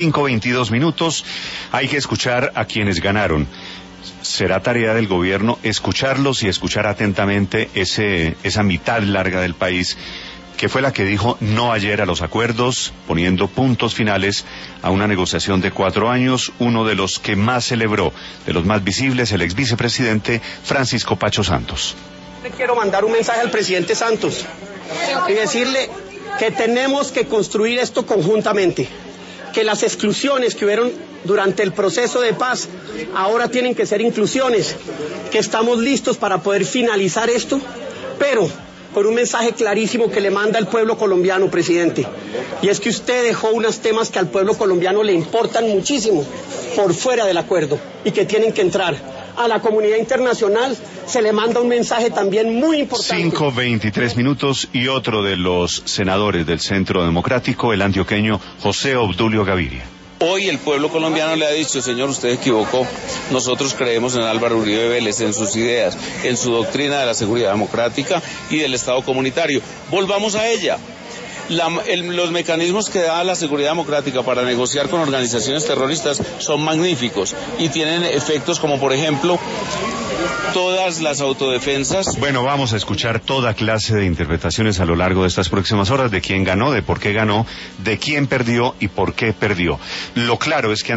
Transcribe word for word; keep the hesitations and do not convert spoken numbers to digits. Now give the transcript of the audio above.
cinco veintidós minutos, hay que escuchar a quienes ganaron. Será tarea del gobierno escucharlos y escuchar atentamente ese, esa mitad larga del país que fue la que dijo no ayer a los acuerdos, poniendo puntos finales a una negociación de cuatro años, uno de los que más celebró, de los más visibles, el ex vicepresidente Francisco Pacho Santos. Le quiero mandar un mensaje al presidente Santos y decirle que tenemos que construir esto conjuntamente, que las exclusiones que hubieron durante el proceso de paz ahora tienen que ser inclusiones, que estamos listos para poder finalizar esto, pero con un mensaje clarísimo que le manda al pueblo colombiano, presidente, y es que usted dejó unos temas que al pueblo colombiano le importan muchísimo por fuera del acuerdo y que tienen que entrar. A la comunidad internacional se le manda un mensaje también muy importante. cinco veintitrés minutos y otro de los senadores del Centro Democrático, el antioqueño José Obdulio Gaviria. Hoy el pueblo colombiano le ha dicho, señor, usted equivocó. Nosotros creemos en Álvaro Uribe Vélez, en sus ideas, en su doctrina de la seguridad democrática y del Estado comunitario. Volvamos a ella. La, el, los mecanismos que da la seguridad democrática para negociar con organizaciones terroristas son magníficos y tienen efectos como, por ejemplo, todas las autodefensas. Bueno, vamos a escuchar toda clase de interpretaciones a lo largo de estas próximas horas de quién ganó, de por qué ganó, de quién perdió y por qué perdió. Lo claro es que